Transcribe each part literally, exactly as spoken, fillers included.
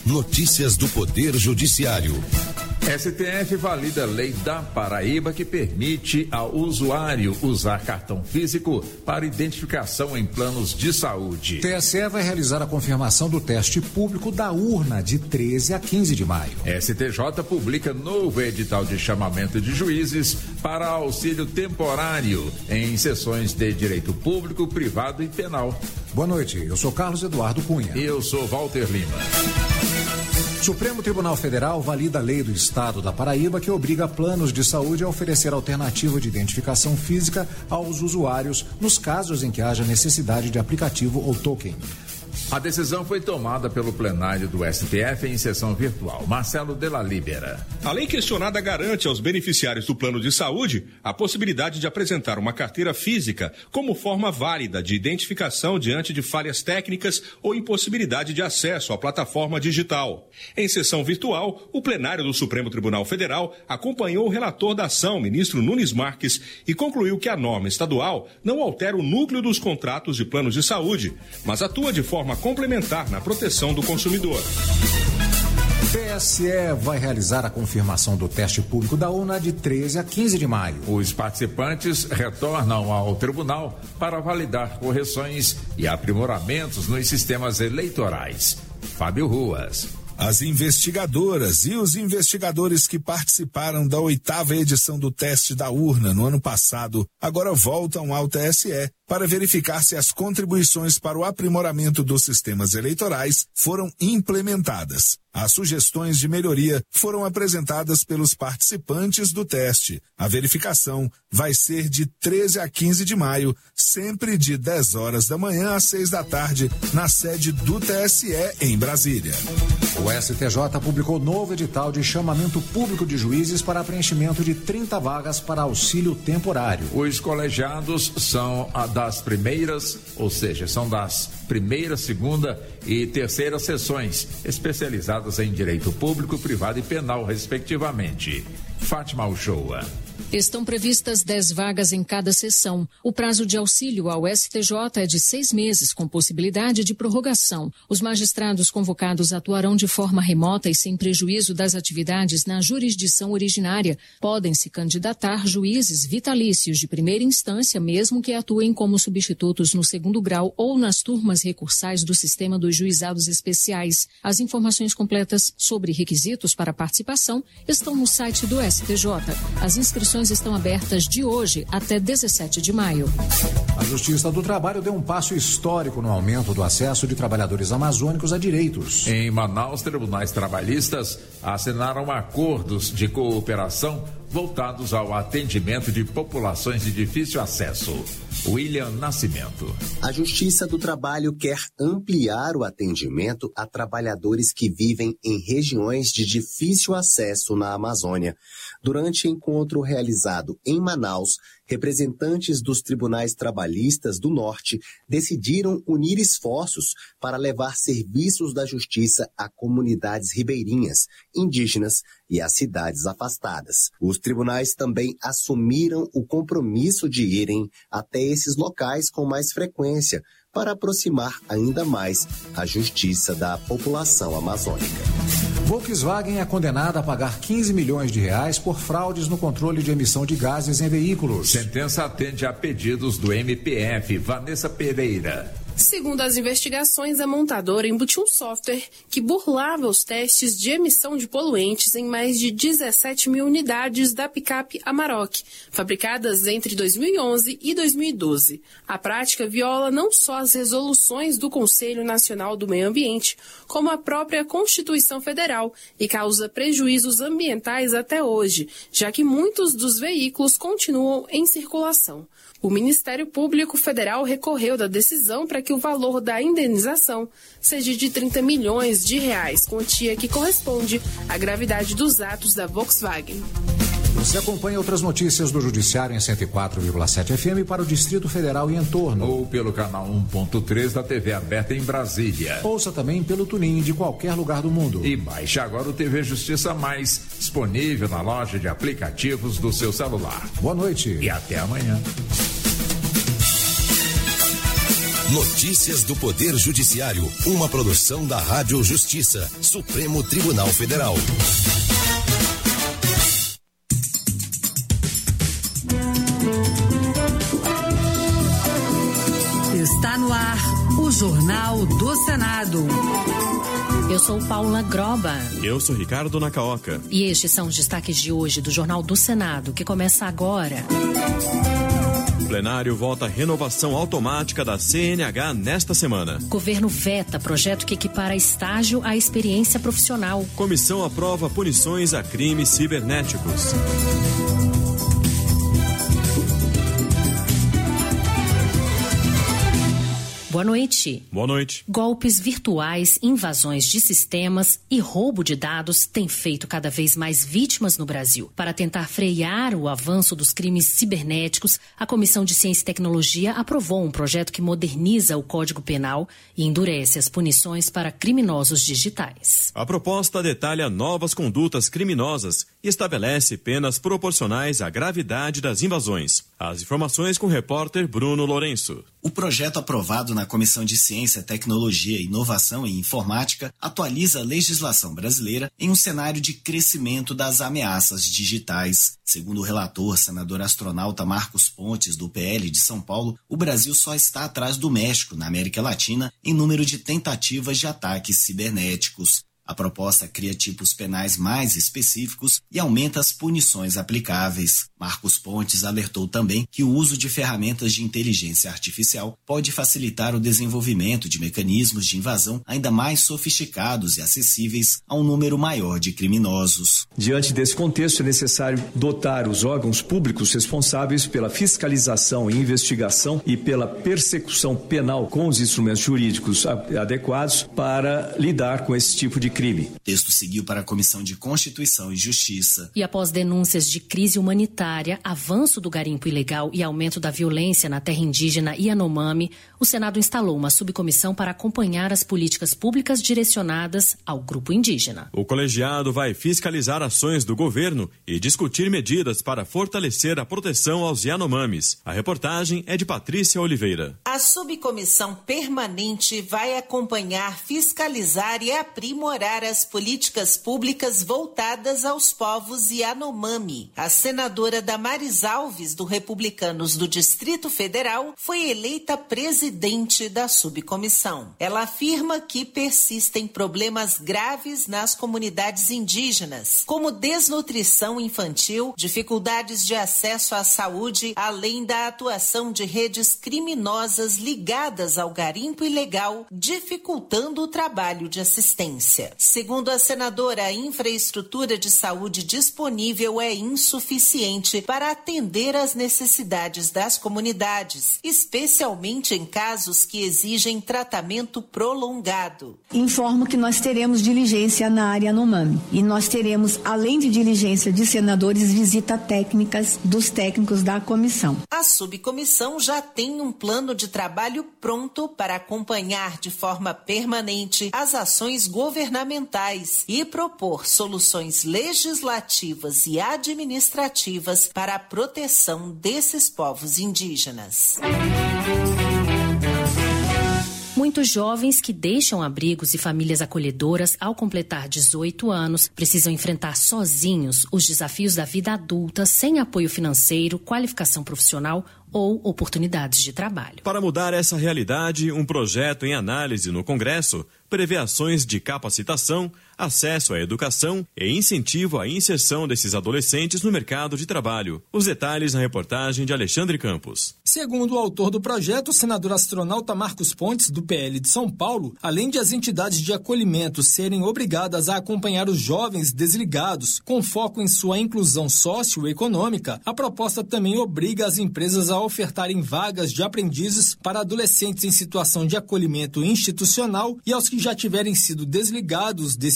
Notícias do Poder Judiciário. S T F valida a lei da Paraíba que permite ao usuário usar cartão físico para identificação em planos de saúde. T S E vai realizar a confirmação do teste público da urna de treze a quinze de maio. S T J publica novo edital de chamamento de juízes para auxílio temporário em sessões de direito público, privado e penal. Boa noite, eu sou Carlos Eduardo Cunha. E eu sou Walter Lima. Supremo Tribunal Federal valida a lei do Estado da Paraíba que obriga planos de saúde a oferecer alternativa de identificação física aos usuários nos casos em que haja necessidade de aplicativo ou token. A decisão foi tomada pelo plenário do S T F em sessão virtual. Marcelo de la Libera. A lei questionada garante aos beneficiários do plano de saúde a possibilidade de apresentar uma carteira física como forma válida de identificação diante de falhas técnicas ou impossibilidade de acesso à plataforma digital. Em sessão virtual, o plenário do Supremo Tribunal Federal acompanhou o relator da ação, ministro Nunes Marques, e concluiu que a norma estadual não altera o núcleo dos contratos de planos de saúde, mas atua de forma complementar na proteção do consumidor. T S E vai realizar a confirmação do teste público da urna de treze a quinze de maio. Os participantes retornam ao tribunal para validar correções e aprimoramentos nos sistemas eleitorais. Fábio Ruas. As investigadoras e os investigadores que participaram da oitava edição do teste da urna no ano passado agora voltam ao T S E para verificar se as contribuições para o aprimoramento dos sistemas eleitorais foram implementadas. As sugestões de melhoria foram apresentadas pelos participantes do teste. A verificação vai ser de treze a quinze de maio, sempre de dez horas da manhã às seis da tarde, na sede do T S E em Brasília. O S T J publicou novo edital de chamamento público de juízes para preenchimento de trinta vagas para auxílio temporário. Os colegiados são a das primeiras, ou seja, são das primeira, segunda e terceira sessões, especializadas em direito público, privado e penal, respectivamente. Fátima Uchoa. Estão previstas dez vagas em cada sessão. O prazo de auxílio ao S T J é de seis meses, com possibilidade de prorrogação. Os magistrados convocados atuarão de forma remota e sem prejuízo das atividades na jurisdição originária. Podem se candidatar juízes vitalícios de primeira instância, mesmo que atuem como substitutos no segundo grau ou nas turmas recursais do sistema dos juizados especiais. As informações completas sobre requisitos para participação estão no site do S T J. As inscrições estão abertas de hoje até dezessete de maio. A Justiça do Trabalho deu um passo histórico no aumento do acesso de trabalhadores amazônicos a direitos. Em Manaus, tribunais trabalhistas assinaram acordos de cooperação voltados ao atendimento de populações de difícil acesso. William Nascimento. A Justiça do Trabalho quer ampliar o atendimento a trabalhadores que vivem em regiões de difícil acesso na Amazônia. Durante encontro realizado em Manaus, representantes dos tribunais trabalhistas do Norte decidiram unir esforços para levar serviços da justiça a comunidades ribeirinhas, indígenas e às cidades afastadas. Os tribunais também assumiram o compromisso de irem até esses locais com mais frequência para aproximar ainda mais a justiça da população amazônica. Volkswagen é condenada a pagar quinze milhões de reais por fraudes no controle de emissão de gases em veículos. Sentença atende a pedidos do M P F. Vanessa Pereira. Segundo as investigações, a montadora embutiu um software que burlava os testes de emissão de poluentes em mais de dezessete mil unidades da picape Amarok, fabricadas entre dois mil e onze e dois mil e doze. A prática viola não só as resoluções do Conselho Nacional do Meio Ambiente, como a própria Constituição Federal e causa prejuízos ambientais até hoje, já que muitos dos veículos continuam em circulação. O Ministério Público Federal recorreu da decisão para que o valor da indenização seja de trinta milhões de reais, quantia que corresponde à gravidade dos atos da Volkswagen. Você acompanha outras notícias do Judiciário em cento e quatro vírgula sete F M para o Distrito Federal e entorno. Ou pelo canal um ponto três da T V aberta em Brasília. Ouça também pelo TuneIn de qualquer lugar do mundo. E baixe agora o T V Justiça Mais, disponível na loja de aplicativos do seu celular. Boa noite. E até amanhã. Notícias do Poder Judiciário, uma produção da Rádio Justiça, Supremo Tribunal Federal. Está no ar o Jornal do Senado. Eu sou Paula Groba. Eu sou Ricardo Nacaoca. E estes são os destaques de hoje do Jornal do Senado, que começa agora. O plenário vota a renovação automática da C N H nesta semana. Governo veta projeto que equipara estágio à experiência profissional. Comissão aprova punições a crimes cibernéticos. Boa noite. Boa noite. Golpes virtuais, invasões de sistemas e roubo de dados têm feito cada vez mais vítimas no Brasil. Para tentar frear o avanço dos crimes cibernéticos, a Comissão de Ciência e Tecnologia aprovou um projeto que moderniza o Código Penal e endurece as punições para criminosos digitais. A proposta detalha novas condutas criminosas e estabelece penas proporcionais à gravidade das invasões. As informações com o repórter Bruno Lourenço. O projeto aprovado na Comissão de Ciência, Tecnologia, Inovação e Informática atualiza a legislação brasileira em um cenário de crescimento das ameaças digitais. Segundo o relator, senador astronauta Marcos Pontes, do P L de São Paulo, o Brasil só está atrás do México, na América Latina, em número de tentativas de ataques cibernéticos. A proposta cria tipos penais mais específicos e aumenta as punições aplicáveis. Marcos Pontes alertou também que o uso de ferramentas de inteligência artificial pode facilitar o desenvolvimento de mecanismos de invasão ainda mais sofisticados e acessíveis a um número maior de criminosos. Diante desse contexto, é necessário dotar os órgãos públicos responsáveis pela fiscalização e investigação e pela persecução penal com os instrumentos jurídicos adequados para lidar com esse tipo de crime. O texto seguiu para a Comissão de Constituição e Justiça. E após denúncias de crise humanitária, avanço do garimpo ilegal e aumento da violência na terra indígena Yanomami, o Senado instalou uma subcomissão para acompanhar as políticas públicas direcionadas ao grupo indígena. O colegiado vai fiscalizar ações do governo e discutir medidas para fortalecer a proteção aos Yanomamis. A reportagem é de Patrícia Oliveira. A subcomissão permanente vai acompanhar, fiscalizar e aprimorar as políticas públicas voltadas aos povos Yanomami. A senadora Damares Alves, do Republicanos do Distrito Federal, foi eleita presidente da subcomissão. Ela afirma que persistem problemas graves nas comunidades indígenas, como desnutrição infantil, dificuldades de acesso à saúde, além da atuação de redes criminosas ligadas ao garimpo ilegal, dificultando o trabalho de assistência. Segundo a senadora, a infraestrutura de saúde disponível é insuficiente para atender às necessidades das comunidades, especialmente em casos que exigem tratamento prolongado. Informo que nós teremos diligência na área Yanomami e nós teremos, além de diligência de senadores, visita técnicas dos técnicos da comissão. A subcomissão já tem um plano de trabalho pronto para acompanhar de forma permanente as ações governamentais e propor soluções legislativas e administrativas para a proteção desses povos indígenas. Muitos jovens que deixam abrigos e famílias acolhedoras ao completar dezoito anos precisam enfrentar sozinhos os desafios da vida adulta sem apoio financeiro, qualificação profissional ou oportunidades de trabalho. Para mudar essa realidade, um projeto em análise no Congresso prevê ações de capacitação, acesso à educação e incentivo à inserção desses adolescentes no mercado de trabalho. Os detalhes na reportagem de Alexandre Campos. Segundo o autor do projeto, o senador astronauta Marcos Pontes, do P L de São Paulo, além de as entidades de acolhimento serem obrigadas a acompanhar os jovens desligados com foco em sua inclusão socioeconômica, a proposta também obriga as empresas a ofertarem vagas de aprendizes para adolescentes em situação de acolhimento institucional e aos que já tiverem sido desligados desses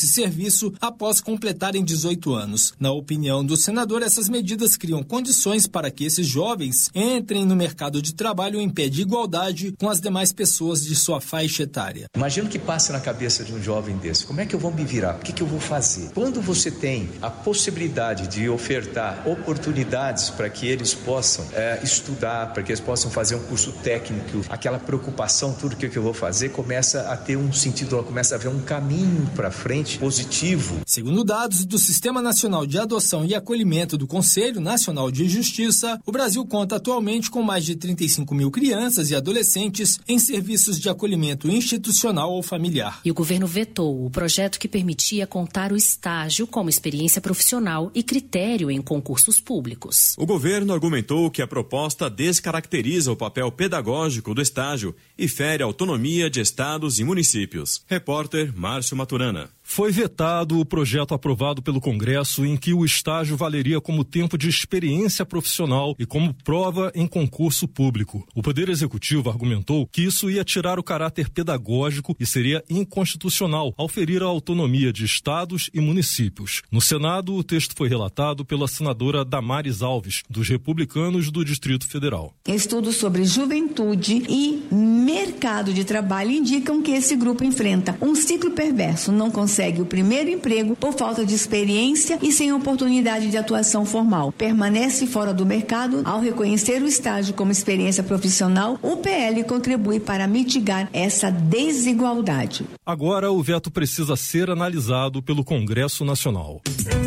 serviço após completarem dezoito anos. Na opinião do senador, essas medidas criam condições para que esses jovens entrem no mercado de trabalho em pé de igualdade com as demais pessoas de sua faixa etária. Imagina o que passa na cabeça de um jovem desse. Como é que eu vou me virar? O que, que eu vou fazer? Quando você tem a possibilidade de ofertar oportunidades para que eles possam é, estudar, para que eles possam fazer um curso técnico, aquela preocupação, tudo que, que eu vou fazer, começa a ter um sentido, começa a ver um caminho para frente positivo. Segundo dados do Sistema Nacional de Adoção e Acolhimento do Conselho Nacional de Justiça, o Brasil conta atualmente com mais de trinta e cinco mil crianças e adolescentes em serviços de acolhimento institucional ou familiar. E o governo vetou o projeto que permitia contar o estágio como experiência profissional e critério em concursos públicos. O governo argumentou que a proposta descaracteriza o papel pedagógico do estágio e fere a autonomia de estados e municípios. Repórter Márcio Maturana. Foi vetado o projeto aprovado pelo Congresso em que o estágio valeria como tempo de experiência profissional e como prova em concurso público. O Poder Executivo argumentou que isso ia tirar o caráter pedagógico e seria inconstitucional ao ferir a autonomia de estados e municípios. No Senado, o texto foi relatado pela senadora Damares Alves, dos Republicanos do Distrito Federal. Estudos sobre juventude e mercado de trabalho indicam que esse grupo enfrenta um ciclo perverso, não consegue o primeiro emprego por falta de experiência e sem oportunidade de atuação formal. Permanece fora do mercado. Ao reconhecer o estágio como experiência profissional, o P L contribui para mitigar essa desigualdade. Agora o veto precisa ser analisado pelo Congresso Nacional.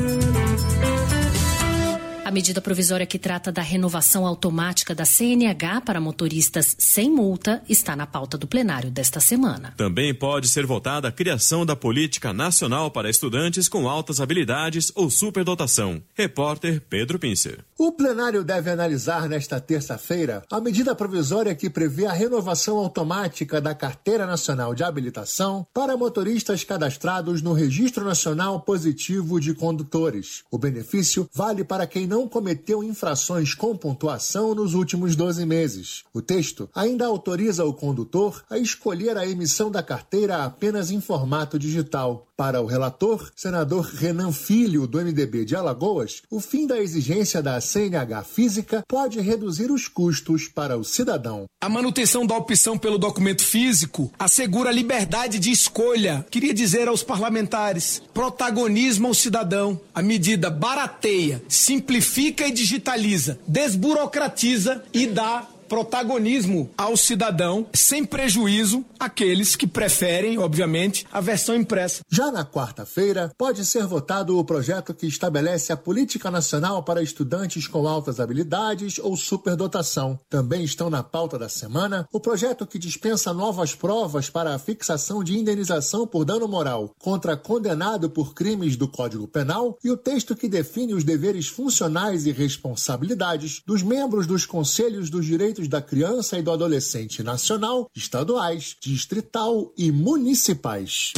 A medida provisória que trata da renovação automática da C N H para motoristas sem multa está na pauta do plenário desta semana. Também pode ser votada a criação da Política Nacional para Estudantes com Altas Habilidades ou Superdotação. Repórter Pedro Pincer. O plenário deve analisar nesta terça-feira a medida provisória que prevê a renovação automática da Carteira Nacional de Habilitação para motoristas cadastrados no Registro Nacional Positivo de Condutores. O benefício vale para quem não cometeu infrações com pontuação nos últimos doze meses. O texto ainda autoriza o condutor a escolher a emissão da carteira apenas em formato digital. Para o relator, senador Renan Filho, do M D B de Alagoas, o fim da exigência da C N H física pode reduzir os custos para o cidadão. A manutenção da opção pelo documento físico assegura a liberdade de escolha. Queria dizer aos parlamentares, protagonismo ao cidadão. A medida barateia, simplifica e digitaliza, desburocratiza e dá protagonismo ao cidadão, sem prejuízo àqueles que preferem, obviamente, a versão impressa. Já na quarta-feira, pode ser votado o projeto que estabelece a Política Nacional para Estudantes com Altas Habilidades ou Superdotação. Também estão na pauta da semana o projeto que dispensa novas provas para a fixação de indenização por dano moral contra condenado por crimes do Código Penal e o texto que define os deveres funcionais e responsabilidades dos membros dos Conselhos dos Direitos da Criança e do Adolescente nacional, estaduais, distrital e municipais.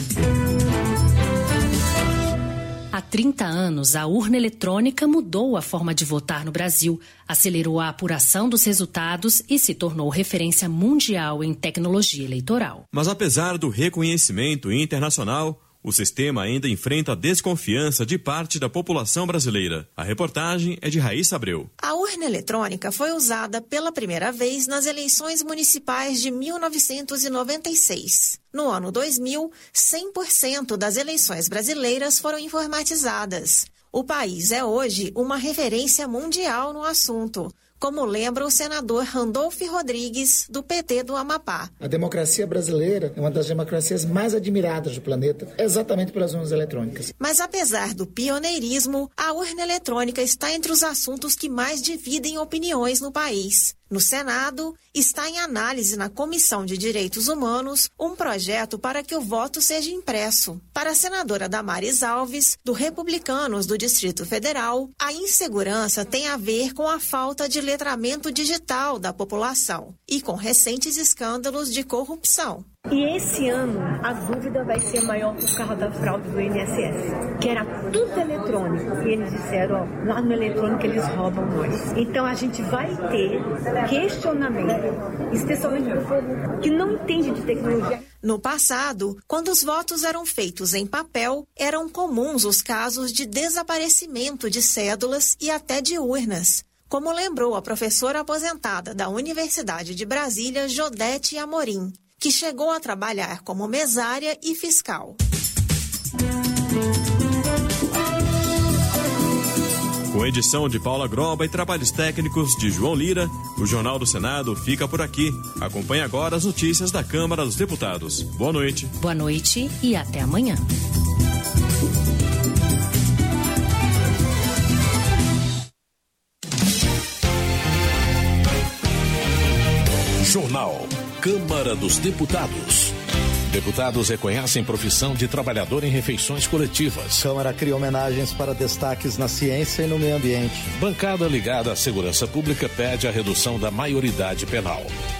Há trinta anos, a urna eletrônica mudou a forma de votar no Brasil, acelerou a apuração dos resultados e se tornou referência mundial em tecnologia eleitoral. Mas apesar do reconhecimento internacional, o sistema ainda enfrenta desconfiança de parte da população brasileira. A reportagem é de Raíssa Abreu. A urna eletrônica foi usada pela primeira vez nas eleições municipais de mil novecentos e noventa e seis. No ano dois mil, cem por cento das eleições brasileiras foram informatizadas. O país é hoje uma referência mundial no assunto, como lembra o senador Randolfo Rodrigues, do P T do Amapá. A democracia brasileira é uma das democracias mais admiradas do planeta, exatamente pelas urnas eletrônicas. Mas apesar do pioneirismo, a urna eletrônica está entre os assuntos que mais dividem opiniões no país. No Senado, está em análise na Comissão de Direitos Humanos um projeto para que o voto seja impresso. Para a senadora Damares Alves, do Republicanos do Distrito Federal, a insegurança tem a ver com a falta de letramento digital da população e com recentes escândalos de corrupção. E esse ano a dúvida vai ser maior por causa da fraude do I N S S, que era tudo eletrônico. E eles disseram, ó, lá no eletrônico eles roubam nós. Então a gente vai ter questionamento, especialmente do povo que não entende de tecnologia. No passado, quando os votos eram feitos em papel, eram comuns os casos de desaparecimento de cédulas e até de urnas, como lembrou a professora aposentada da Universidade de Brasília, Jodete Amorim, que chegou a trabalhar como mesária e fiscal. Com edição de Paula Groba e trabalhos técnicos de João Lira, o Jornal do Senado fica por aqui. Acompanhe agora as notícias da Câmara dos Deputados. Boa noite. Boa noite e até amanhã. Jornal Câmara dos Deputados. Deputados reconhecem profissão de trabalhador em refeições coletivas. Câmara cria homenagens para destaques na ciência e no meio ambiente. Bancada ligada à segurança pública pede a redução da maioridade penal.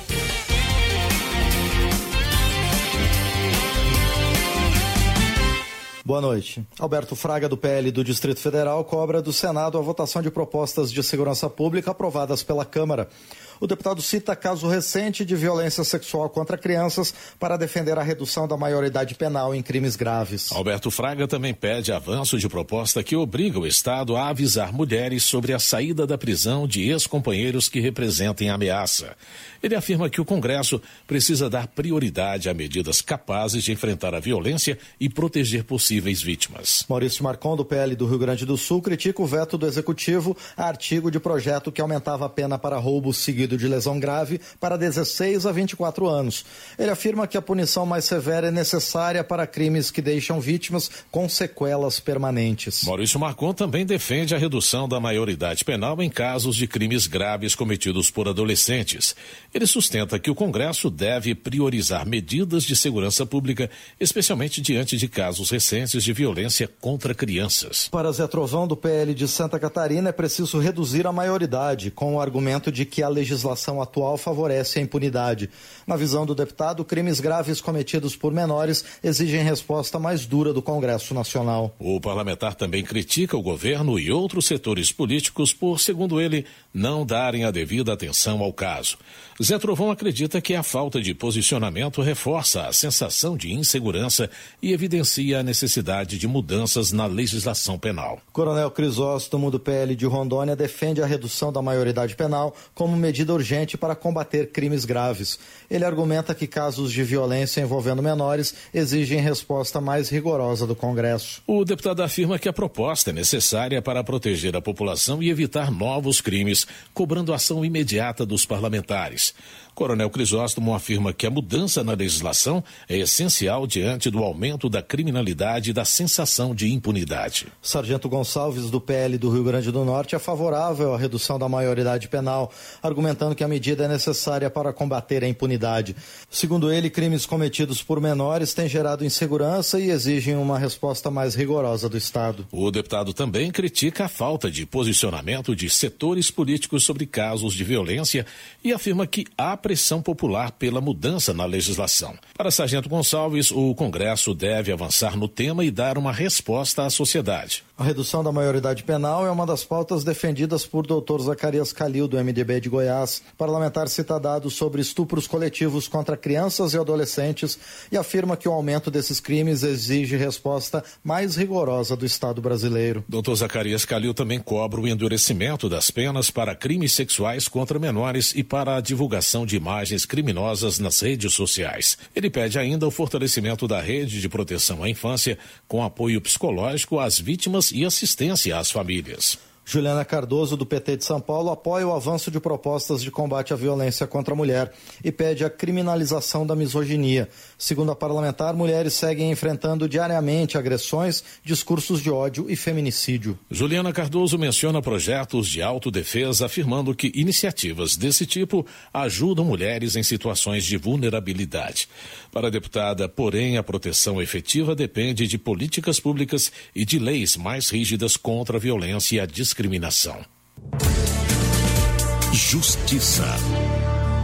Boa noite. Alberto Fraga, do P L do Distrito Federal, cobra do Senado a votação de propostas de segurança pública aprovadas pela Câmara. O deputado cita caso recente de violência sexual contra crianças para defender a redução da maioridade penal em crimes graves. Alberto Fraga também pede avanço de proposta que obriga o Estado a avisar mulheres sobre a saída da prisão de ex-companheiros que representem ameaça. Ele afirma que o Congresso precisa dar prioridade a medidas capazes de enfrentar a violência e proteger possíveis vítimas. Maurício Marcon, do P L do Rio Grande do Sul, critica o veto do Executivo a artigo de projeto que aumentava a pena para roubo seguido de lesão grave para dezesseis a vinte e quatro anos. Ele afirma que a punição mais severa é necessária para crimes que deixam vítimas com sequelas permanentes. Maurício Marcon também defende a redução da maioridade penal em casos de crimes graves cometidos por adolescentes. Ele sustenta que o Congresso deve priorizar medidas de segurança pública, especialmente diante de casos recentes de violência contra crianças. Para Zé Trovão, do P L de Santa Catarina, é preciso reduzir a maioridade, com o argumento de que a legislação A legislação atual favorece a impunidade. Na visão do deputado, crimes graves cometidos por menores exigem resposta mais dura do Congresso Nacional. O parlamentar também critica o governo e outros setores políticos por, segundo ele, não darem a devida atenção ao caso. Zé Trovão acredita que a falta de posicionamento reforça a sensação de insegurança e evidencia a necessidade de mudanças na legislação penal. Coronel Crisóstomo, do P L de Rondônia, defende a redução da maioridade penal como medida urgente para combater crimes graves. Ele argumenta que casos de violência envolvendo menores exigem resposta mais rigorosa do Congresso. O deputado afirma que a proposta é necessária para proteger a população e evitar novos crimes, cobrando ação imediata dos parlamentares. Coronel Crisóstomo afirma que a mudança na legislação é essencial diante do aumento da criminalidade e da sensação de impunidade. Sargento Gonçalves, do P L do Rio Grande do Norte, é favorável à redução da maioridade penal, argumentando que a medida é necessária para combater a impunidade. Segundo ele, crimes cometidos por menores têm gerado insegurança e exigem uma resposta mais rigorosa do Estado. O deputado também critica a falta de posicionamento de setores políticos sobre casos de violência e afirma que há pressão popular pela mudança na legislação. Para Sargento Gonçalves, o Congresso deve avançar no tema e dar uma resposta à sociedade. A redução da maioridade penal é uma das pautas defendidas por doutor Zacarias Calil, do M D B de Goiás. Parlamentar cita dados sobre estupros coletivos contra crianças e adolescentes e afirma que o aumento desses crimes exige resposta mais rigorosa do Estado brasileiro. doutor Zacarias Calil também cobra o endurecimento das penas para crimes sexuais contra menores e para a divulgação de imagens criminosas nas redes sociais. Ele pede ainda o fortalecimento da rede de proteção à infância com apoio psicológico às vítimas e assistência às famílias. Juliana Cardoso, do P T de São Paulo, apoia o avanço de propostas de combate à violência contra a mulher e pede a criminalização da misoginia. Segundo a parlamentar, mulheres seguem enfrentando diariamente agressões, discursos de ódio e feminicídio. Juliana Cardoso menciona projetos de autodefesa, afirmando que iniciativas desse tipo ajudam mulheres em situações de vulnerabilidade. Para a deputada, porém, a proteção efetiva depende de políticas públicas e de leis mais rígidas contra a violência e a discriminação. Justiça.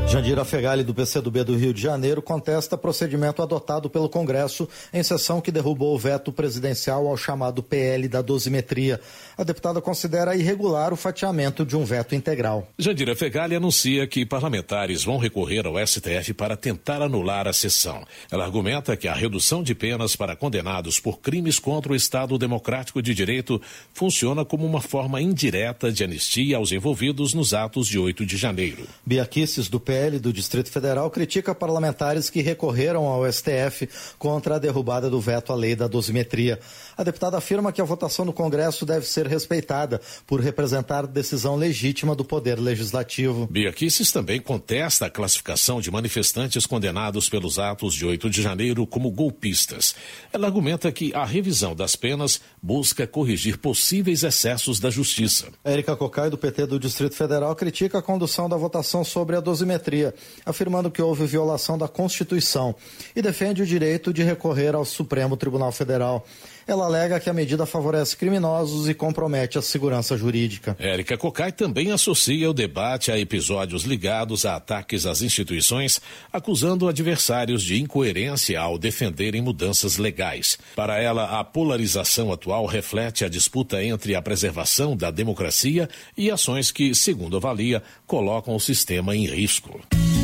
Jandira Fegali, do P C do B do Rio de Janeiro, contesta procedimento adotado pelo Congresso em sessão que derrubou o veto presidencial ao chamado P L da dosimetria. A deputada considera irregular o fatiamento de um veto integral. Jandira Fegali anuncia que parlamentares vão recorrer ao S T F para tentar anular a sessão. Ela argumenta que a redução de penas para condenados por crimes contra o Estado Democrático de Direito funciona como uma forma indireta de anistia aos envolvidos nos atos de oito de janeiro. Bia Kicis, do P L do Distrito Federal, critica parlamentares que recorreram ao S T F contra a derrubada do veto à lei da dosimetria. A deputada afirma que a votação no Congresso deve ser respeitada por representar decisão legítima do Poder Legislativo. Bia Kicis também contesta a classificação de manifestantes condenados pelos atos de oito de janeiro como golpistas. Ela argumenta que a revisão das penas busca corrigir possíveis excessos da Justiça. Érica Cocai, do P T do Distrito Federal, critica a condução da votação sobre a dosimetria, afirmando que houve violação da Constituição e defende o direito de recorrer ao Supremo Tribunal Federal. Ela alega que a medida favorece criminosos e compromete a segurança jurídica. Érica Cocai também associa o debate a episódios ligados a ataques às instituições, acusando adversários de incoerência ao defenderem mudanças legais. Para ela, a polarização atual reflete a disputa entre a preservação da democracia e ações que, segundo avalia, colocam o sistema em risco.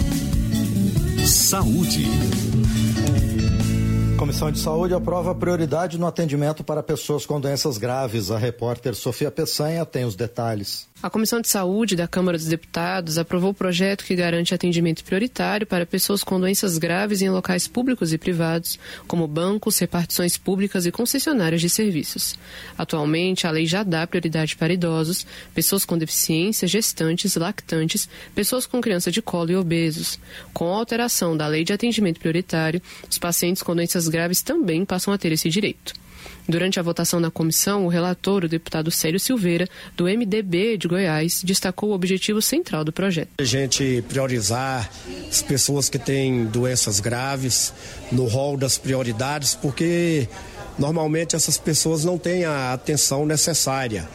Saúde. Comissão de Saúde aprova prioridade no atendimento para pessoas com doenças graves. A repórter Sofia Peçanha tem os detalhes. A Comissão de Saúde da Câmara dos Deputados aprovou o projeto que garante atendimento prioritário para pessoas com doenças graves em locais públicos e privados, como bancos, repartições públicas e concessionárias de serviços. Atualmente, a lei já dá prioridade para idosos, pessoas com deficiência, gestantes, lactantes, pessoas com criança de colo e obesos. Com a alteração da lei de atendimento prioritário, os pacientes com doenças graves também passam a ter esse direito. Durante a votação na comissão, o relator, o deputado Célio Silveira, do M D B de Goiás, destacou o objetivo central do projeto. A gente priorizar as pessoas que têm doenças graves no rol das prioridades, porque normalmente essas pessoas não têm a atenção necessária.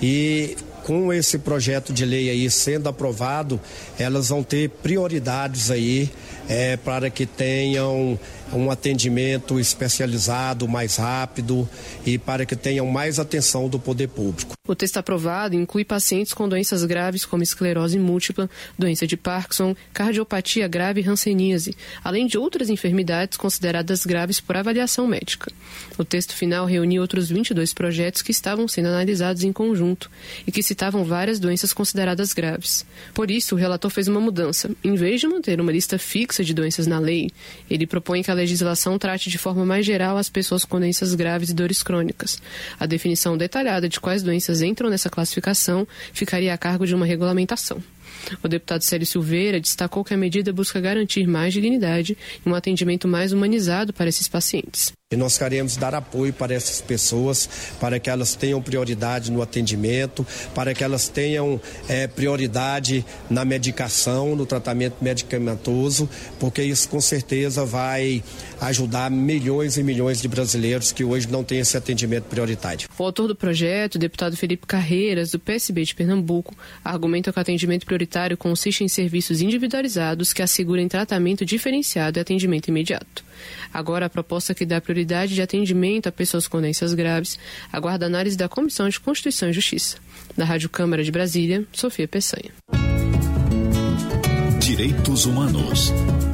E com esse projeto de lei aí sendo aprovado, elas vão ter prioridades aí é, para que tenham um atendimento especializado, mais rápido e para que tenham mais atenção do poder público. O texto aprovado inclui pacientes com doenças graves como esclerose múltipla, doença de Parkinson, cardiopatia grave e hanseníase, além de outras enfermidades consideradas graves por avaliação médica. O texto final reuniu outros vinte e dois projetos que estavam sendo analisados em conjunto e que citavam várias doenças consideradas graves. Por isso, o relator fez uma mudança. Em vez de manter uma lista fixa de doenças na lei, ele propõe que a legislação trate de forma mais geral as pessoas com doenças graves e dores crônicas. A definição detalhada de quais doenças entram nessa classificação ficaria a cargo de uma regulamentação. O deputado Célio Silveira destacou que a medida busca garantir mais dignidade e um atendimento mais humanizado para esses pacientes. E nós queremos dar apoio para essas pessoas, para que elas tenham prioridade no atendimento, para que elas tenham é, prioridade na medicação, no tratamento medicamentoso, porque isso com certeza vai ajudar milhões e milhões de brasileiros que hoje não têm esse atendimento prioritário. O autor do projeto, o deputado Felipe Carreiras, do P S B de Pernambuco, argumenta que o atendimento prioritário consiste em serviços individualizados que assegurem tratamento diferenciado e atendimento imediato. Agora, a proposta que dá prioridade de atendimento a pessoas com doenças graves aguarda análise da Comissão de Constituição e Justiça. Da Rádio Câmara de Brasília, Sofia Peçanha. Direitos Humanos.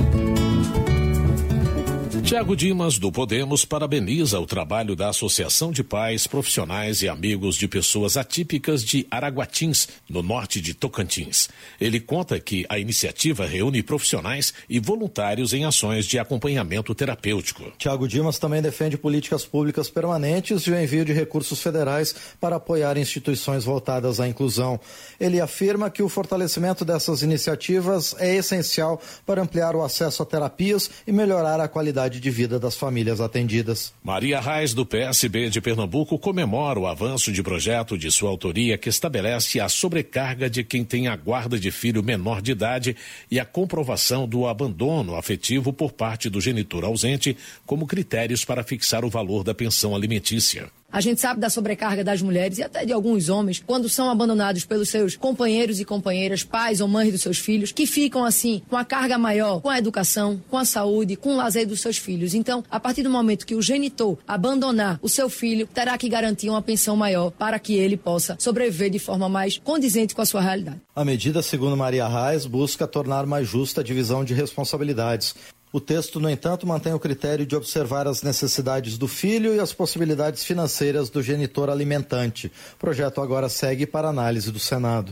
Tiago Dimas, do Podemos, parabeniza o trabalho da Associação de Pais, Profissionais e Amigos de Pessoas Atípicas de Araguatins, no norte de Tocantins. Ele conta que a iniciativa reúne profissionais e voluntários em ações de acompanhamento terapêutico. Tiago Dimas também defende políticas públicas permanentes e o envio de recursos federais para apoiar instituições voltadas à inclusão. Ele afirma que o fortalecimento dessas iniciativas é essencial para ampliar o acesso a terapias e melhorar a qualidade de vida das famílias atendidas. Maria Reis, do P S B de Pernambuco, comemora o avanço de projeto de sua autoria que estabelece a sobrecarga de quem tem a guarda de filho menor de idade e a comprovação do abandono afetivo por parte do genitor ausente como critérios para fixar o valor da pensão alimentícia. A gente sabe da sobrecarga das mulheres e até de alguns homens quando são abandonados pelos seus companheiros e companheiras, pais ou mães dos seus filhos, que ficam assim com a carga maior, com a educação, com a saúde, com o lazer dos seus filhos. Então, a partir do momento que o genitor abandonar o seu filho, terá que garantir uma pensão maior para que ele possa sobreviver de forma mais condizente com a sua realidade. A medida, segundo Maria Reis, busca tornar mais justa a divisão de responsabilidades. O texto, no entanto, mantém o critério de observar as necessidades do filho e as possibilidades financeiras do genitor alimentante. O projeto agora segue para análise do Senado.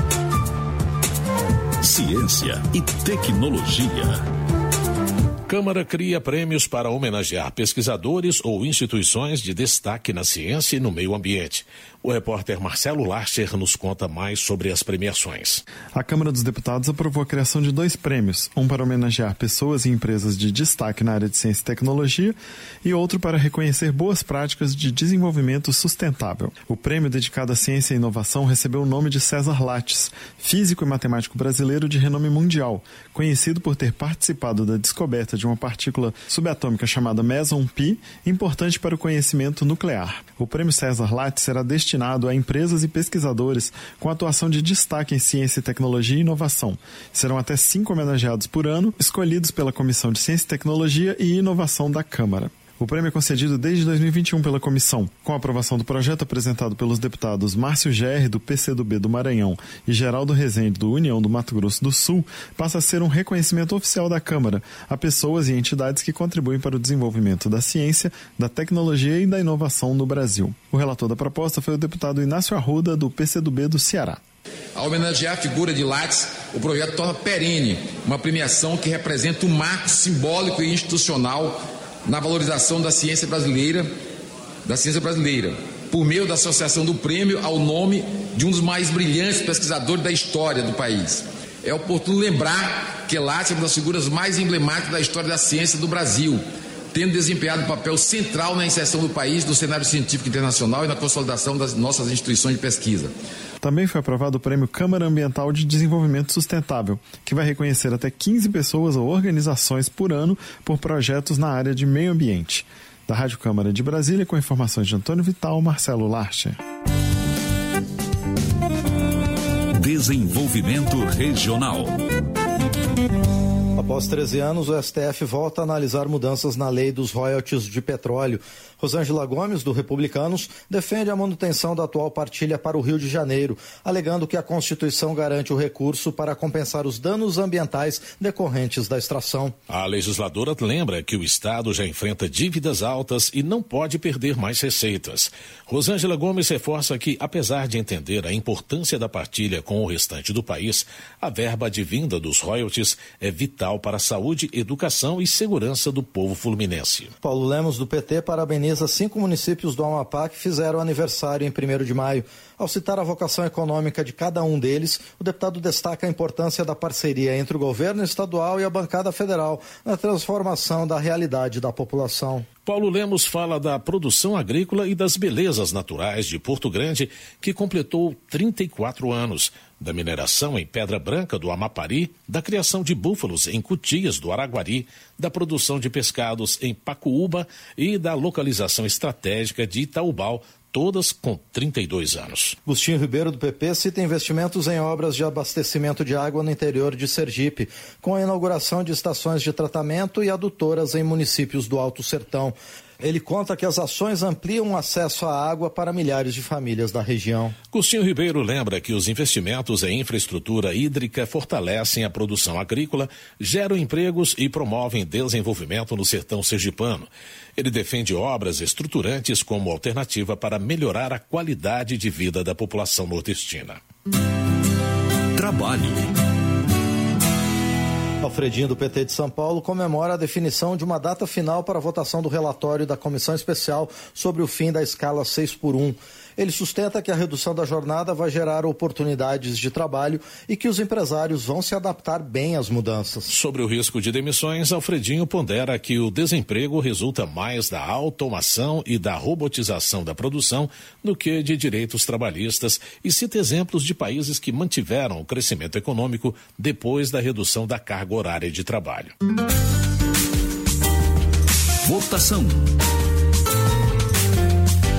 Ciência e tecnologia. Câmara cria prêmios para homenagear pesquisadores ou instituições de destaque na ciência e no meio ambiente. O repórter Marcelo Larcher nos conta mais sobre as premiações. A Câmara dos Deputados aprovou a criação de dois prêmios, um para homenagear pessoas e empresas de destaque na área de ciência e tecnologia e outro para reconhecer boas práticas de desenvolvimento sustentável. O prêmio dedicado à ciência e inovação recebeu o nome de César Lattes, físico e matemático brasileiro de renome mundial, conhecido por ter participado da descoberta de uma partícula subatômica chamada Meson Pi, importante para o conhecimento nuclear. O prêmio César Lattes será destinado a empresas e pesquisadores com atuação de destaque em ciência, tecnologia e inovação. Serão até cinco homenageados por ano, escolhidos pela Comissão de Ciência, Tecnologia e Inovação da Câmara. O prêmio é concedido desde dois mil e vinte e um pela comissão. Com a aprovação do projeto apresentado pelos deputados Márcio Gerri, do P C do B do Maranhão, e Geraldo Rezende, do União do Mato Grosso do Sul, passa a ser um reconhecimento oficial da Câmara a pessoas e entidades que contribuem para o desenvolvimento da ciência, da tecnologia e da inovação no Brasil. O relator da proposta foi o deputado Inácio Arruda, do P C do B do Ceará. Ao homenagear a figura de Lattes, o projeto torna perene uma premiação que representa um marco simbólico e institucional na valorização da ciência brasileira, da ciência brasileira, por meio da associação do prêmio ao nome de um dos mais brilhantes pesquisadores da história do país. É oportuno lembrar que Lattes é uma das figuras mais emblemáticas da história da ciência do Brasil, tendo desempenhado um papel central na inserção do país no cenário científico internacional e na consolidação das nossas instituições de pesquisa. Também foi aprovado o Prêmio Câmara Ambiental de Desenvolvimento Sustentável, que vai reconhecer até quinze pessoas ou organizações por ano por projetos na área de meio ambiente. Da Rádio Câmara de Brasília, com informações de Antônio Vital, Marcelo Larcher. Desenvolvimento Regional. Após treze anos, o S T F volta a analisar mudanças na lei dos royalties de petróleo. Rosângela Gomes, do Republicanos, defende a manutenção da atual partilha para o Rio de Janeiro, alegando que a Constituição garante o recurso para compensar os danos ambientais decorrentes da extração. A legisladora lembra que o Estado já enfrenta dívidas altas e não pode perder mais receitas. Rosângela Gomes reforça que, apesar de entender a importância da partilha com o restante do país, a verba advinda dos royalties é vital para a saúde, educação e segurança do povo fluminense. Paulo Lemos, do P T, parabeniza cinco municípios do Amapá que fizeram aniversário em primeiro de maio. Ao citar a vocação econômica de cada um deles, o deputado destaca a importância da parceria entre o governo estadual e a bancada federal na transformação da realidade da população. Paulo Lemos fala da produção agrícola e das belezas naturais de Porto Grande, que completou trinta e quatro anos, da mineração em Pedra Branca do Amapari, da criação de búfalos em Cutias do Araguari, da produção de pescados em Pacuúba e da localização estratégica de Itaubal, todas com trinta e dois anos. Agostinho Ribeiro, do P P, cita investimentos em obras de abastecimento de água no interior de Sergipe, com a inauguração de estações de tratamento e adutoras em municípios do Alto Sertão. Ele conta que as ações ampliam o acesso à água para milhares de famílias da região. Agostinho Ribeiro lembra que os investimentos em infraestrutura hídrica fortalecem a produção agrícola, geram empregos e promovem desenvolvimento no sertão sergipano. Ele defende obras estruturantes como alternativa para melhorar a qualidade de vida da população nordestina. Trabalho. Alfredinho, do P T de São Paulo, comemora a definição de uma data final para a votação do relatório da Comissão Especial sobre o fim da escala seis por um. Ele sustenta que a redução da jornada vai gerar oportunidades de trabalho e que os empresários vão se adaptar bem às mudanças. Sobre o risco de demissões, Alfredinho pondera que o desemprego resulta mais da automação e da robotização da produção do que de direitos trabalhistas e cita exemplos de países que mantiveram o crescimento econômico depois da redução da carga horária de trabalho. Votação.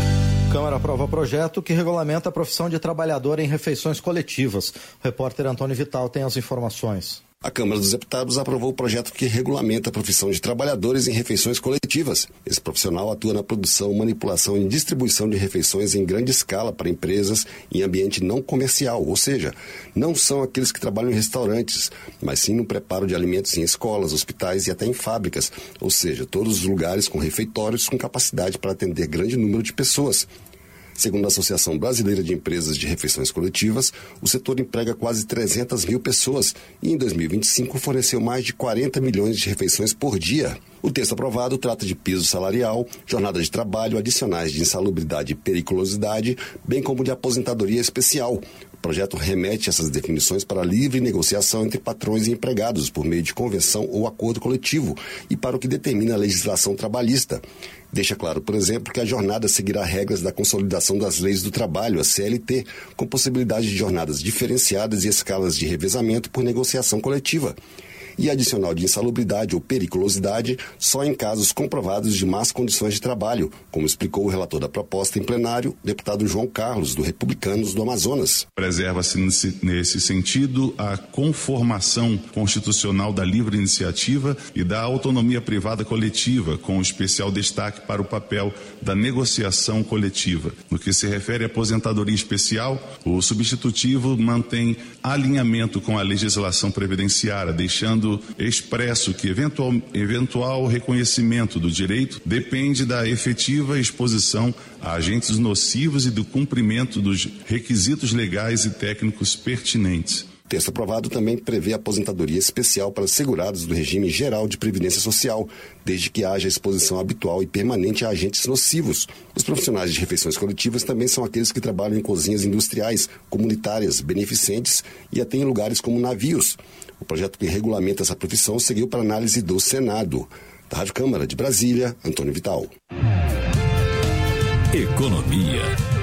Câmara aprova projeto que regulamenta a profissão de trabalhador em refeições coletivas. O repórter Antônio Vital tem as informações. A Câmara dos Deputados aprovou o projeto que regulamenta a profissão de trabalhadores em refeições coletivas. Esse profissional atua na produção, manipulação e distribuição de refeições em grande escala para empresas em ambiente não comercial, ou seja, não são aqueles que trabalham em restaurantes, mas sim no preparo de alimentos em escolas, hospitais e até em fábricas, ou seja, todos os lugares com refeitórios com capacidade para atender grande número de pessoas. Segundo a Associação Brasileira de Empresas de Refeições Coletivas, o setor emprega quase trezentas mil pessoas e em dois mil e vinte e cinco forneceu mais de quarenta milhões de refeições por dia. O texto aprovado trata de piso salarial, jornada de trabalho, adicionais de insalubridade e periculosidade, bem como de aposentadoria especial. O projeto remete essas definições para a livre negociação entre patrões e empregados por meio de convenção ou acordo coletivo e para o que determina a legislação trabalhista. Deixa claro, por exemplo, que a jornada seguirá regras da Consolidação das Leis do Trabalho, a C L T, com possibilidade de jornadas diferenciadas e escalas de revezamento por negociação coletiva. E adicional de insalubridade ou periculosidade só em casos comprovados de más condições de trabalho, como explicou o relator da proposta em plenário, deputado João Carlos, do Republicanos do Amazonas. Preserva-se nesse, nesse sentido a conformação constitucional da livre iniciativa e da autonomia privada coletiva, com especial destaque para o papel da negociação coletiva. No que se refere à aposentadoria especial, o substitutivo mantém alinhamento com a legislação previdenciária, deixando expresso que eventual, eventual reconhecimento do direito depende da efetiva exposição a agentes nocivos e do cumprimento dos requisitos legais e técnicos pertinentes. O texto aprovado também prevê aposentadoria especial para segurados do regime geral de previdência social, desde que haja exposição habitual e permanente a agentes nocivos. Os profissionais de refeições coletivas também são aqueles que trabalham em cozinhas industriais, comunitárias, beneficentes e até em lugares como navios. O projeto que regulamenta essa profissão seguiu para análise do Senado. Da Rádio Câmara de Brasília, Antônio Vital. Economia.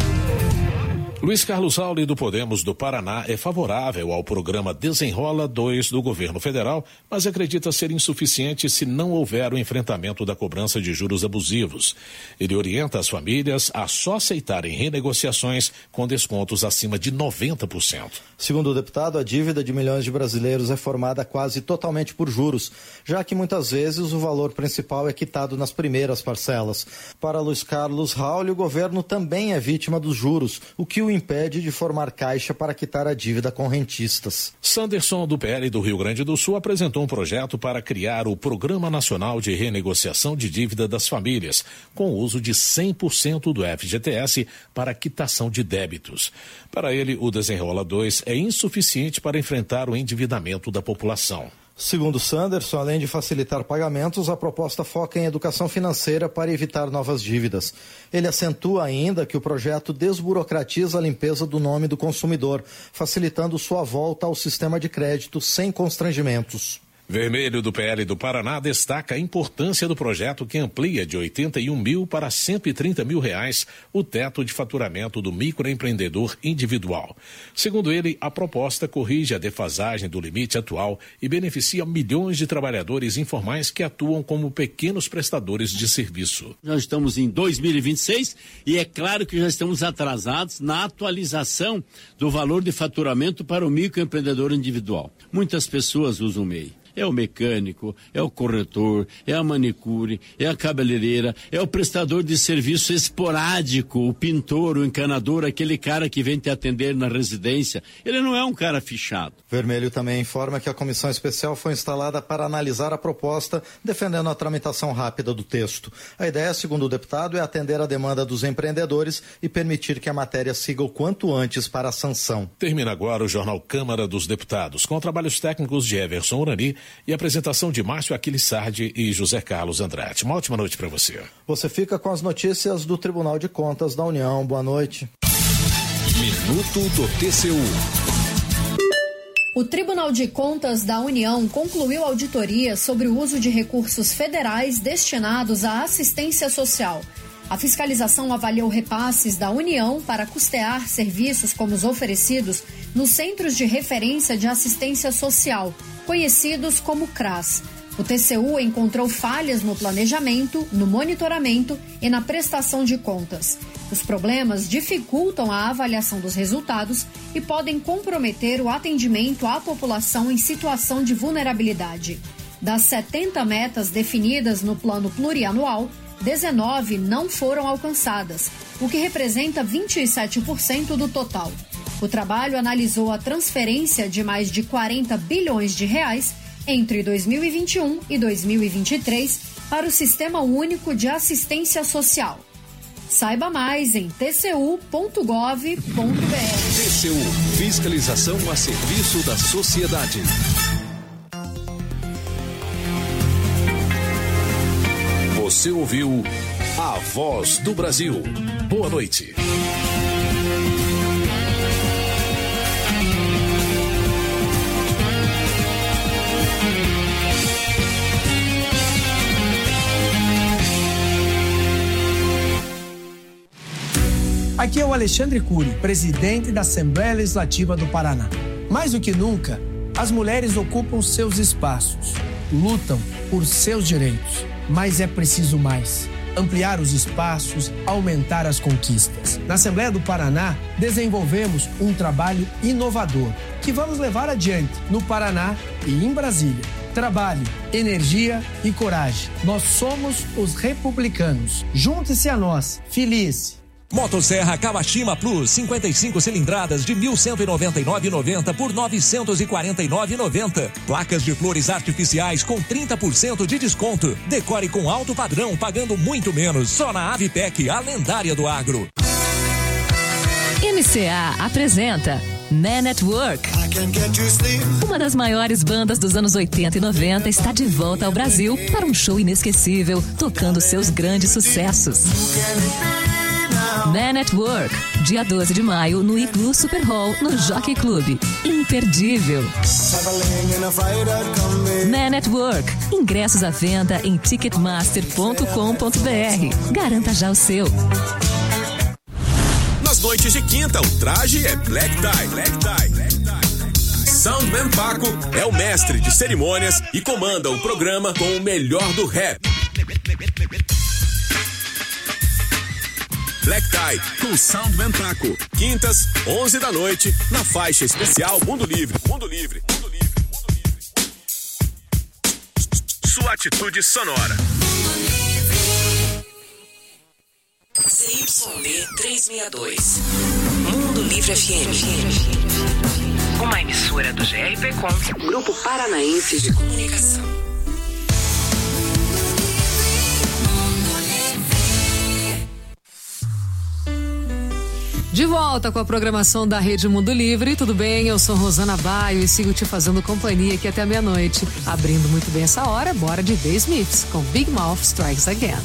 Luiz Carlos Rauli, do Podemos do Paraná, é favorável ao programa Desenrola dois do governo federal, mas acredita ser insuficiente se não houver o enfrentamento da cobrança de juros abusivos. Ele orienta as famílias a só aceitarem renegociações com descontos acima de noventa por cento. Segundo o deputado, a dívida de milhões de brasileiros é formada quase totalmente por juros, já que muitas vezes o valor principal é quitado nas primeiras parcelas. Para Luiz Carlos Rauli, o governo também é vítima dos juros, o que o impede de formar caixa para quitar a dívida com rentistas. Sanderson, do P L do Rio Grande do Sul, apresentou um projeto para criar o Programa Nacional de Renegociação de Dívida das Famílias, com o uso de cem por cento do F G T S para quitação de débitos. Para ele, o Desenrola dois é insuficiente para enfrentar o endividamento da população. Segundo Sanderson, além de facilitar pagamentos, a proposta foca em educação financeira para evitar novas dívidas. Ele acentua ainda que o projeto desburocratiza a limpeza do nome do consumidor, facilitando sua volta ao sistema de crédito sem constrangimentos. Vermelho, do P L do Paraná, destaca a importância do projeto que amplia de oitenta e um mil para cento e trinta mil reais o teto de faturamento do microempreendedor individual. Segundo ele, a proposta corrige a defasagem do limite atual e beneficia milhões de trabalhadores informais que atuam como pequenos prestadores de serviço. Nós estamos em dois mil e vinte e seis e é claro que já estamos atrasados na atualização do valor de faturamento para o microempreendedor individual. Muitas pessoas usam o M E I. É o mecânico, é o corretor, é a manicure, é a cabeleireira, é o prestador de serviço esporádico, o pintor, o encanador, aquele cara que vem te atender na residência. Ele não é um cara fichado. Vermelho também informa que a comissão especial foi instalada para analisar a proposta, defendendo a tramitação rápida do texto. A ideia, segundo o deputado, é atender a demanda dos empreendedores e permitir que a matéria siga o quanto antes para a sanção. Termina agora o Jornal Câmara dos Deputados, com trabalhos técnicos de Everson Urani e apresentação de Márcio Aquiles Sardi e José Carlos Andrade. Uma ótima noite para você. Você fica com as notícias do Tribunal de Contas da União. Boa noite. Minuto do T C U. O Tribunal de Contas da União concluiu auditoria sobre o uso de recursos federais destinados à assistência social. A fiscalização avaliou repasses da União para custear serviços como os oferecidos nos Centros de Referência de Assistência Social, conhecidos como C R A S. O T C U encontrou falhas no planejamento, no monitoramento e na prestação de contas. Os problemas dificultam a avaliação dos resultados e podem comprometer o atendimento à população em situação de vulnerabilidade. Das setenta metas definidas no plano plurianual, dezenove não foram alcançadas, o que representa vinte e sete por cento do total. O trabalho analisou a transferência de mais de quarenta bilhões de reais entre dois mil e vinte e um e dois mil e vinte e três para o Sistema Único de Assistência Social. Saiba mais em t c u ponto gov ponto b r. T C U, fiscalização a serviço da sociedade. Você ouviu A Voz do Brasil. Boa noite. Aqui é o Alexandre Cury, presidente da Assembleia Legislativa do Paraná. Mais do que nunca, as mulheres ocupam seus espaços, lutam por seus direitos. Mas é preciso mais. Ampliar os espaços, aumentar as conquistas. Na Assembleia do Paraná, desenvolvemos um trabalho inovador que vamos levar adiante no Paraná e em Brasília. Trabalho, energia e coragem. Nós somos os republicanos. Junte-se a nós. Feliz. Motosserra Kawashima Plus, cinquenta e cinco cilindradas de mil cento e noventa e nove reais e noventa centavos por novecentos e quarenta e nove reais e noventa centavos. Placas de flores artificiais com trinta por cento de desconto. Decore com alto padrão, pagando muito menos. Só na Avitec, a lendária do agro. M C A apresenta Man at Work. Uma das maiores bandas dos anos oitenta e noventa está de volta ao Brasil para um show inesquecível, tocando seus grandes sucessos. Man at Work, dia doze de maio, no Igloo Super Hall, no Jockey Club. Imperdível. Man at Work, ingressos à venda em ticketmaster ponto com ponto b r. Garanta já o seu. Nas noites de quinta, o traje é Black Tie. Black Tie. Black Tie. Soundman Paco é o mestre de cerimônias e comanda o programa com o melhor do rap. Black Tie com Soundman Paco. Quintas, onze da noite, na faixa especial Mundo Livre. Mundo Livre. Mundo Livre. Mundo Livre. Sua atitude sonora. C Y D trezentos e sessenta e dois. Mundo Livre F M. Uma emissora do G R P Com, Grupo Paranaense de Comunicação. De volta com a programação da Rede Mundo Livre. Tudo bem? Eu sou Rosana Baio e sigo te fazendo companhia aqui até a meia-noite. Abrindo muito bem essa hora, bora de The Smiths com Big Mouth Strikes Again.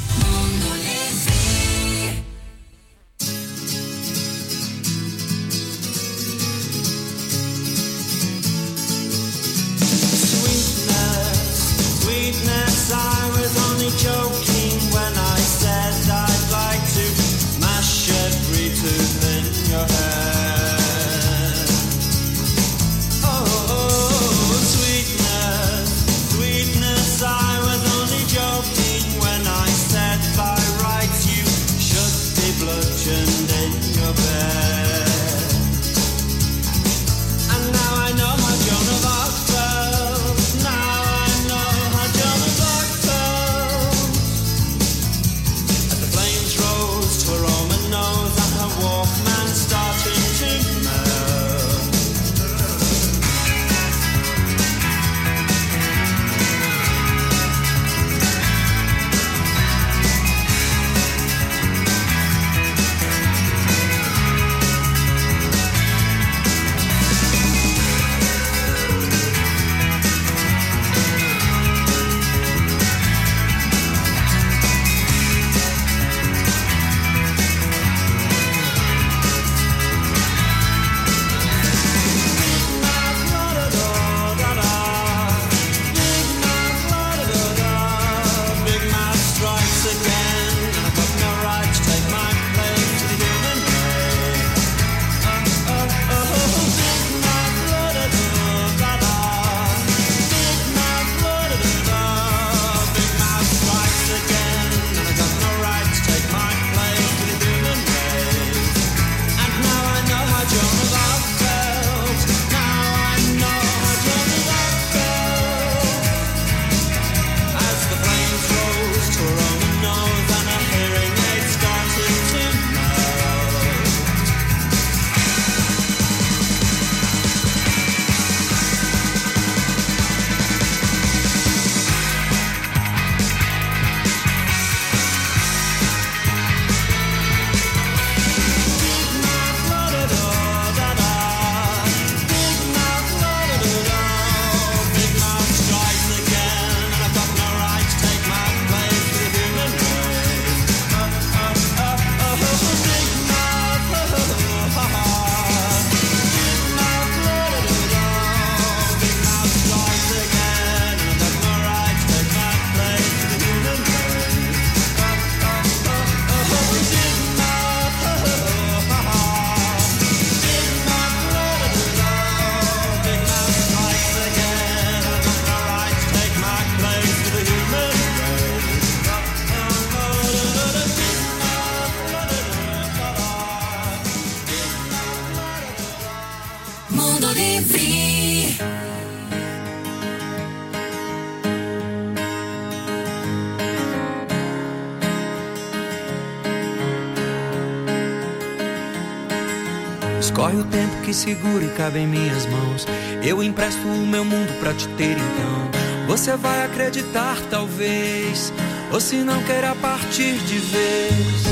Escorre o tempo que segura e cabe em minhas mãos. Eu empresto o meu mundo pra te ter então. Você vai acreditar talvez, ou se não queira partir de vez.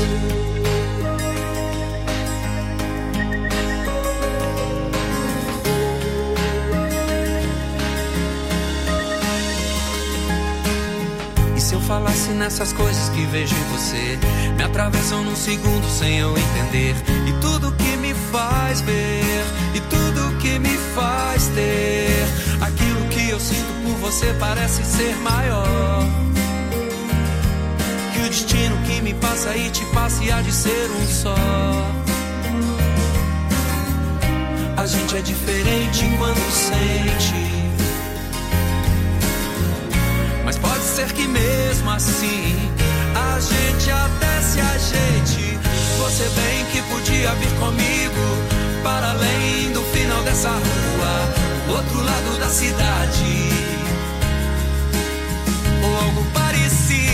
Se eu falasse nessas coisas que vejo em você, me atravessam num segundo sem eu entender. E tudo que me faz ver, e tudo que me faz ter, aquilo que eu sinto por você parece ser maior que o destino que me passa e te passa e há de ser um só. A gente é diferente quando sente, mas pode ser que mesmo assim a gente até se ajeite. Você bem que podia vir comigo para além do final dessa rua, outro lado da cidade, ou algo parecido.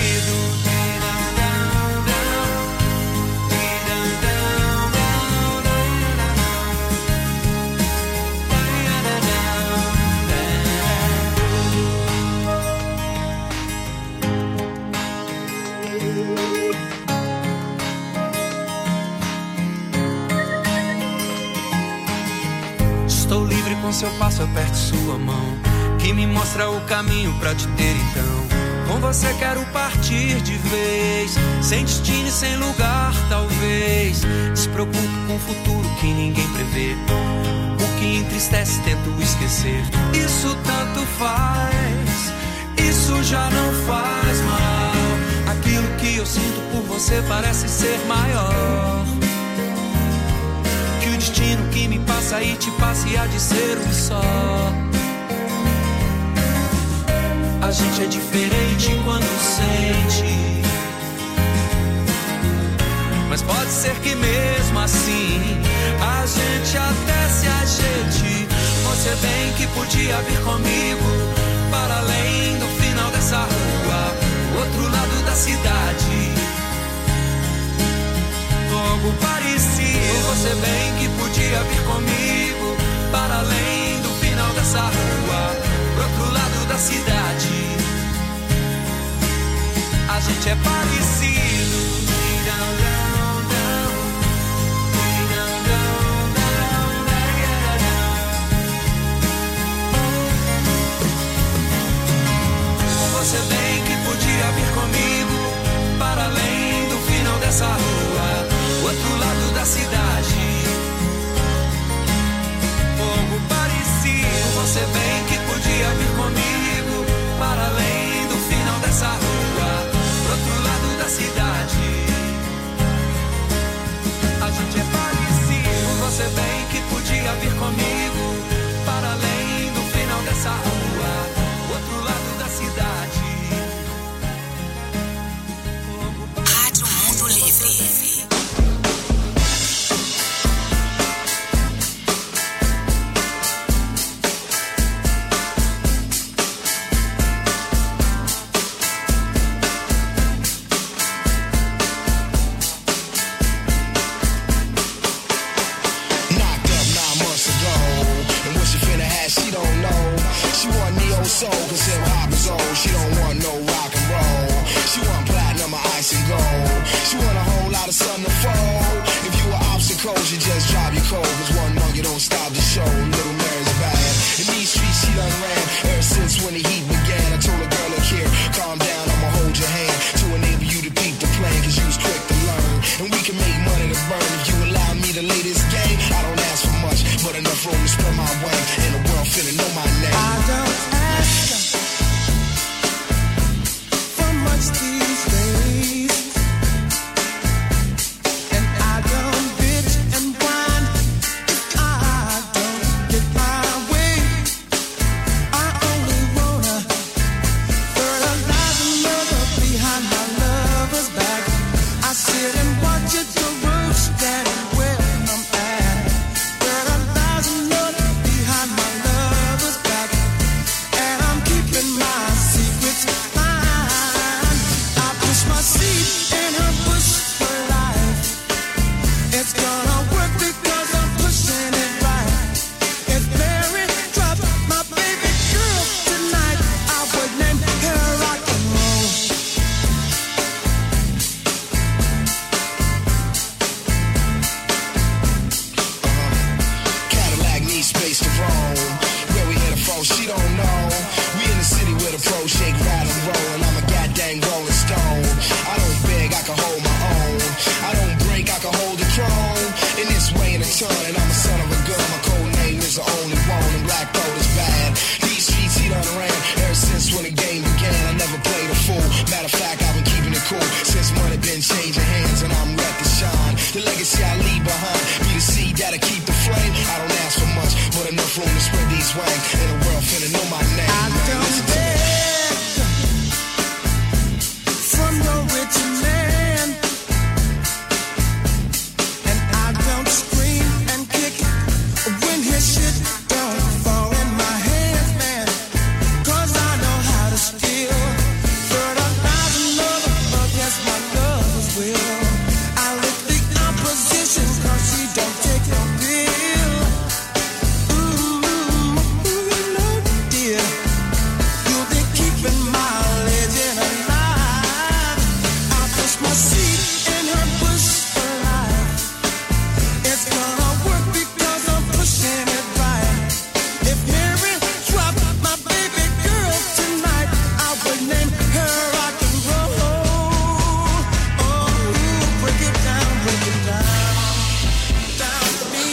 Estou livre com seu passo, aperto sua mão, que me mostra o caminho pra te ter então. Com você quero partir de vez, sem destino e sem lugar talvez. Despreocupo com o futuro que ninguém prevê, o que entristece tento esquecer. Isso tanto faz, isso já não faz mal. Aquilo que eu sinto por você parece ser maior que o destino que me passa e te passa e há de ser um só. A gente é diferente quando sente, mas pode ser que mesmo assim a gente até se ajeite. Você bem que podia vir comigo para além do final dessa rua, outro lado da cidade, algo parecido. Você bem que podia vir comigo para além do final dessa rua, pro outro lado da cidade. A gente é parecido. Você bem que podia vir comigo para além do final dessa rua, outro lado da cidade, algo parecido. Você bem que podia vir comigo para além do final dessa rua, pro outro lado da cidade. A gente é parecido. Você bem que podia vir comigo para além do final dessa rua, outro lado da cidade. Rádio Mundo Livre. Soul, cause hip hop is old. She don't want no rock and roll. She want platinum or ice and gold. She want a whole lot of sun to fold. If you were obstacles, you just drive your cold. Cause one monkey don't stop the show. Little Mary's bad. In these streets, she done ran ever since when the heat began. I told a girl, look here, calm down, I'ma hold your hand to enable you to beat the plan. Cause you was quick to learn. And we can make money to burn. If you allow me to lay this game, I don't ask for much, but enough room to spread my way. And the world finna know my name. I don't these days, and I don't bitch and whine behind. Be the seed that'll keep the flame. I don't ask for much, but enough room to spread these wings. And the world finna know my name. I don't beg from no rich man, and I don't scream and kick when his shit don't fall in my hands, man. Cause I know how to steal. But a thousand love against my lover's will. I lift the opposition cause she don't take no bill. Ooh, ooh, you know, dear, you'll be keeping my legend alive. I push my seed in her bush for life. It's gonna work because I'm pushing it right. If Mary dropped my baby girl tonight, I would name her rock and roll. Oh, break it down, break it down, down to me.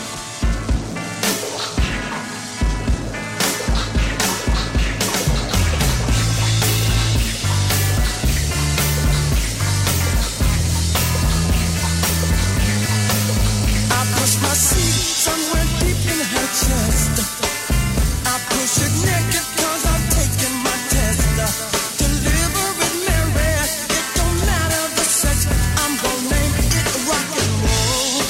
I push my seed somewhere deep in her chest. I push it naked cause I'm taking my test. Deliver it, Mary, it don't matter the sex. I'm gonna name it rock and roll.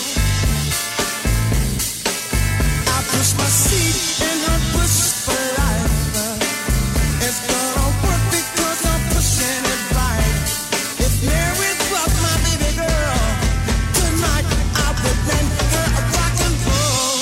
I push my seed in her bush for life. It's gonna work because I'm pushing it right. If Mary dropped my baby girl tonight, I would name her rock and roll.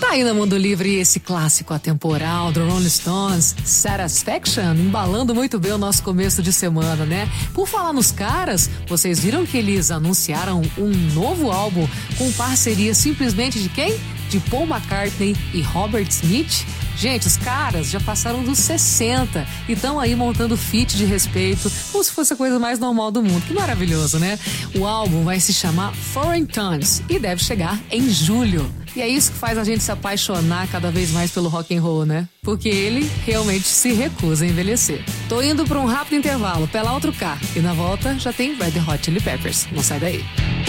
Aí no Mundo Livre, esse clássico atemporal do Rolling Stones, Satisfaction, embalando muito bem o nosso começo de semana, né? Por falar nos caras, vocês viram que eles anunciaram um novo álbum com parceria simplesmente de quem? De Paul McCartney e Robert Smith? Gente, os caras já passaram dos sessenta e estão aí montando feat de respeito, como se fosse a coisa mais normal do mundo. Que maravilhoso, né? O álbum vai se chamar Foreign Times e deve chegar em julho. E é isso que faz a gente se apaixonar cada vez mais pelo rock and roll, né? Porque ele realmente se recusa a envelhecer. Tô indo para um rápido intervalo pela outro K e na volta já tem Red Hot Chili Peppers. Não sai daí.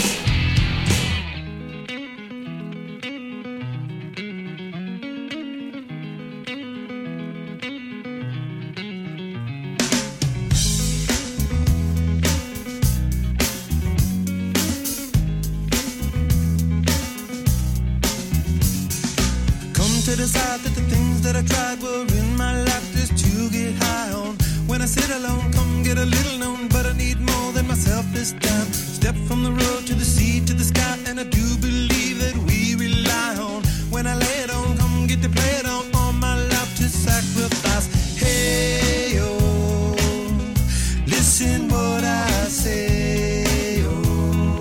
Decide that the things that I tried were in my life just to get high on. When I sit alone, come get a little known, but I need more than myself this time. Step from the road to the sea to the sky, and I do believe that we rely on. When I lay it on, come get to play it on, all my life to sacrifice. Hey, oh, listen what I say, oh,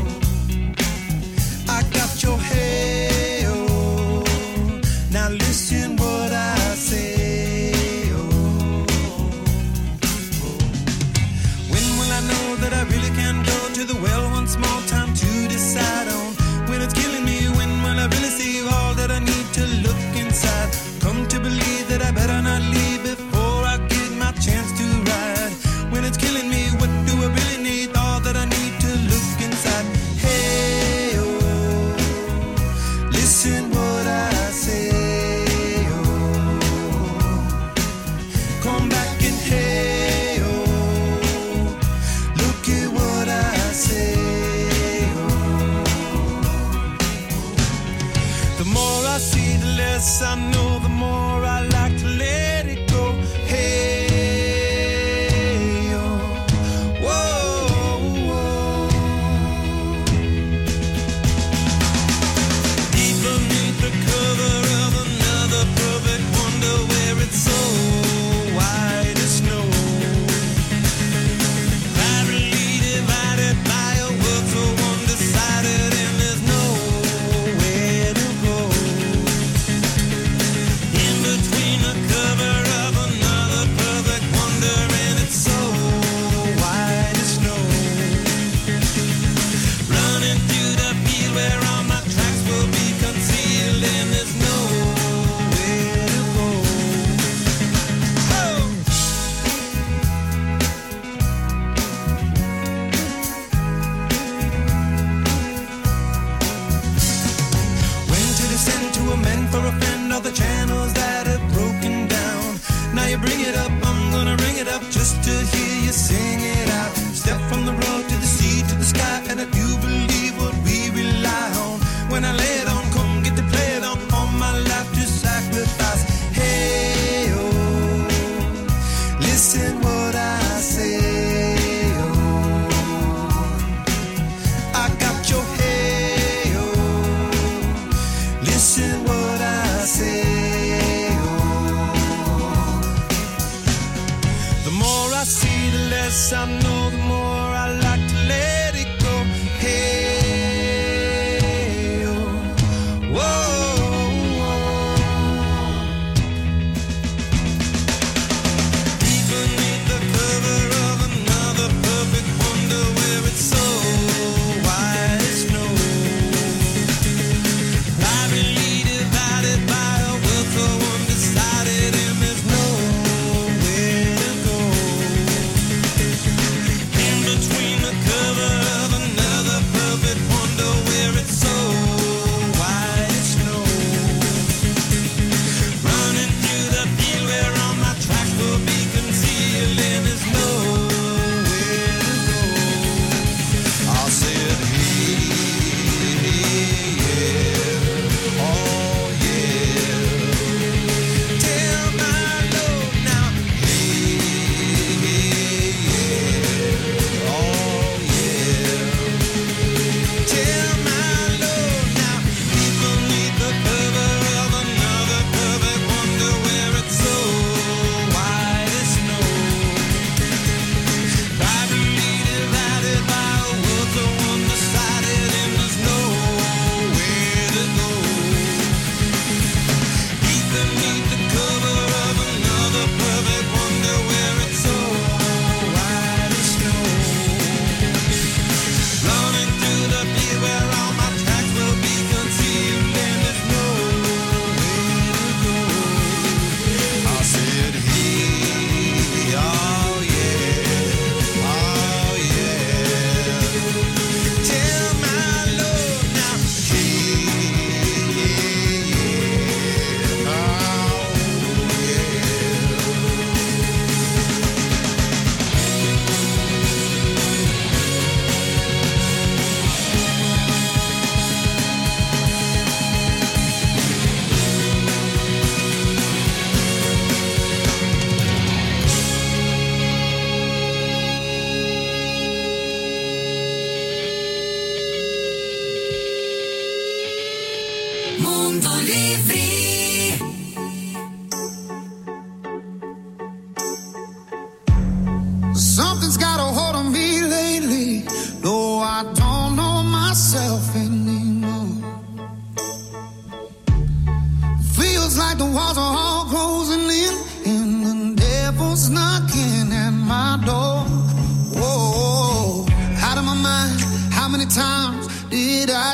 I got your head. Now listen what I say, oh, oh. When will I know that I really can go?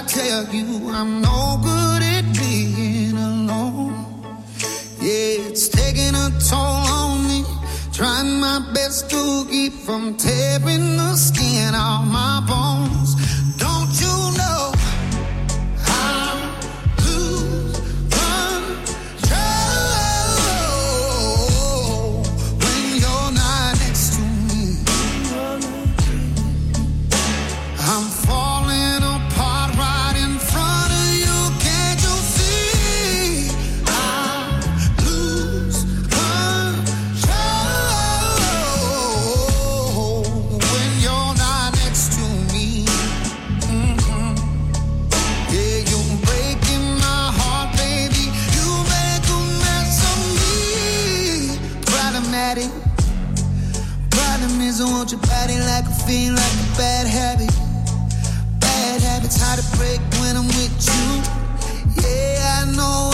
tell you I'm no good at being alone. Yeah, it's taking a toll on me, trying my best to keep from tearing the skin off my bones. Don't you know I lose control when you're not next to me? I'm falling apart right in front of you. Can't you see? I lose control when you're not next to me. Mm-hmm. Yeah, you're breaking my heart, baby. You make a mess of me. Problematic. Problem is I want your body like a fiend, like a bad habit. Bad habits hard to break when I'm with you. Yeah, I know